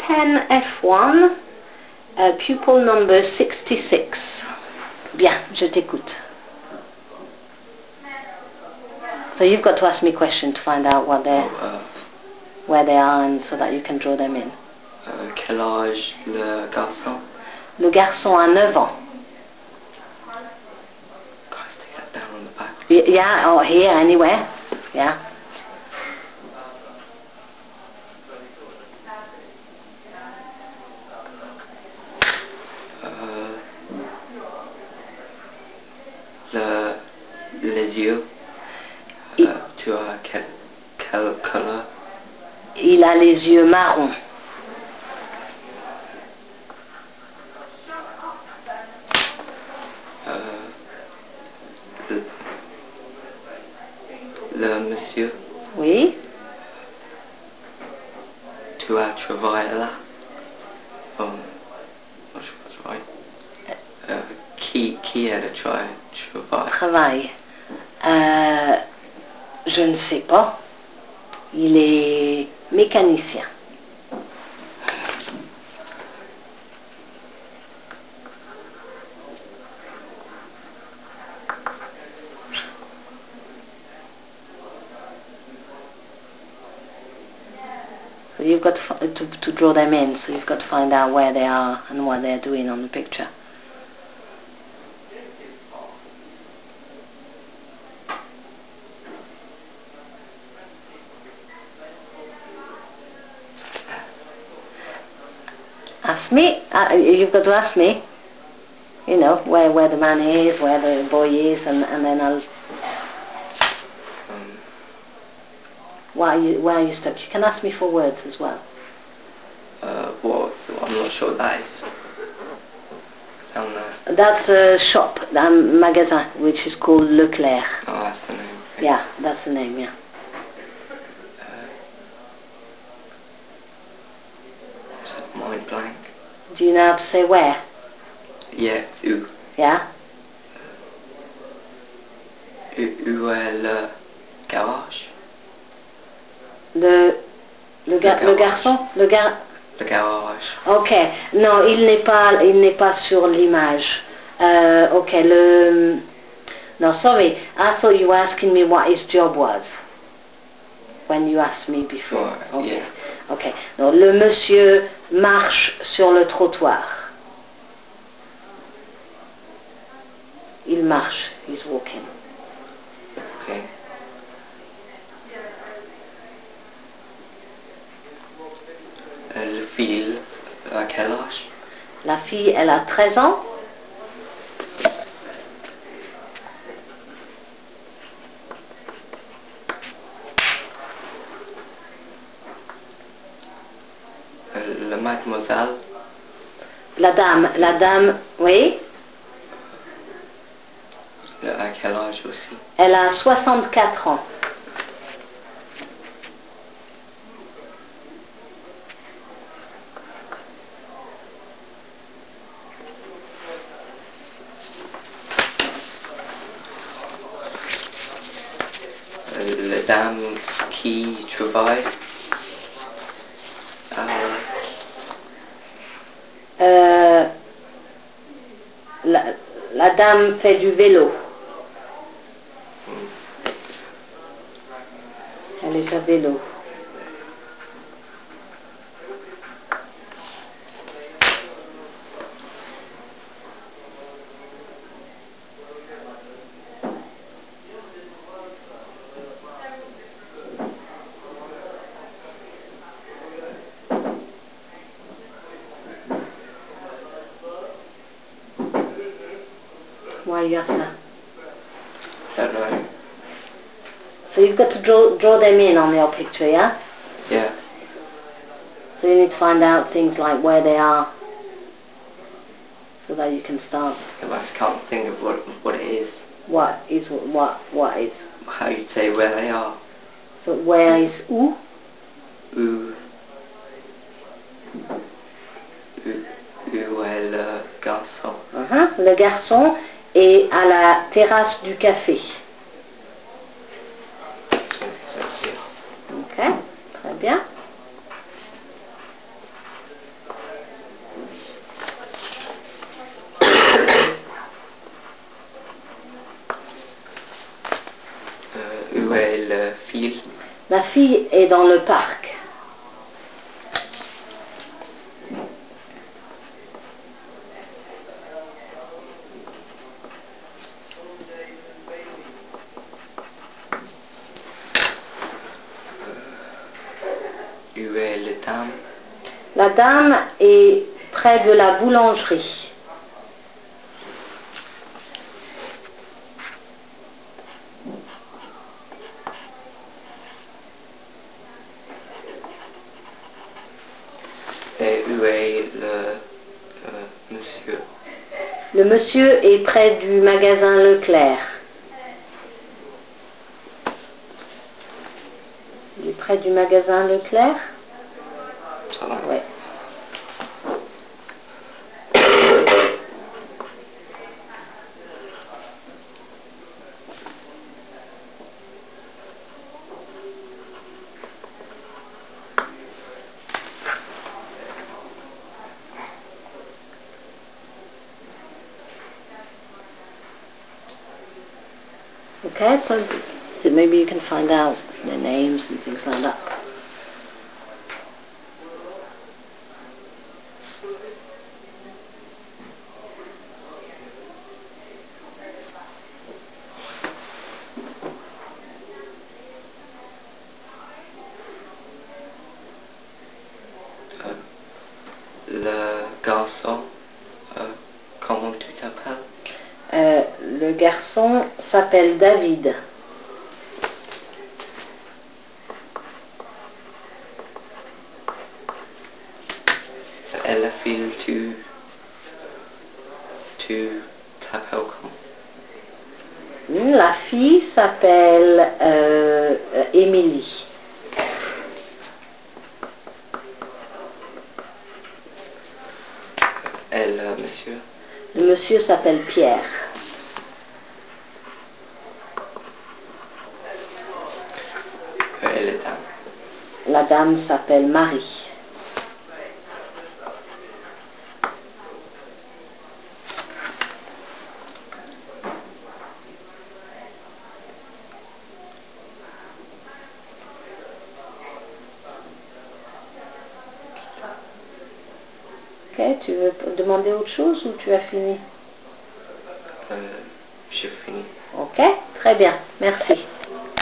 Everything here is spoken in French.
10F1, pupil number 66. Bien, je t'écoute. So you've got to ask me questions to find out where they are and so that you can draw them in. Quel âge le garçon? Le garçon a 9 ans. Guys, take that down on the back. Yeah, or here, anywhere. Yeah. Les yeux. Tu as quelle couleur? Il a les yeux marrons. Le monsieur. Oui. Tu as travaillé là? Qui est le travail? Travail. Je ne sais pas. Il est mécanicien. So you've got to draw them in, so you've got to find out where they are and what they're doing on the picture. Ask me. You've got to ask me. You know, where the man is, where the boy is, and then I'll... Where are you stuck? You can ask me for words as well. Well, I'm not sure that is. Down there. That's a shop, a magasin, which is called Leclerc. Oh, that's the name. Okay. Yeah, that's the name, yeah. Mind blank. Do you know how to say where? Yeah, it's où. Yeah? Où est le garage? Le garçon? Le garage. Ok, non, il n'est pas sur l'image. Ok, no, sorry, I thought you were asking me what his job was when you asked me before. Okay. Yeah. Ok, donc le monsieur marche sur le trottoir. Il marche, he's walking. Okay. La fille, à quel âge? La fille, elle a 13 ans. La mademoiselle. La dame, oui. À quel âge aussi? Elle a 64 ans. La dame qui travaille. La dame fait du vélo. Elle est à vélo. Why you ask that? Don't know. So you've got to draw them in on your picture, yeah? Yeah. So you need to find out things like where they are so that you can start. I just can't think of what it is. What is? How you say where they are. So where is où? Où est le garçon? Le garçon est à la terrasse du café. Ok, très bien. dans le parc. Où est la dame? La dame est près de la boulangerie. Et où est le monsieur? Le monsieur est près du magasin Leclerc. Il est près du magasin Leclerc? Ça va. Oui. Okay, so maybe you can find out their names and things like that. Le garçon, comment tu t'appelles? Le garçon s'appelle David. Et la fille, tu t'appelles comment? La fille s'appelle Émilie. Et le monsieur? Le monsieur s'appelle Pierre. Et la dame? La dame s'appelle Marie. Ok, tu veux demander autre chose ou tu as fini? J'ai fini. Ok, très bien, merci.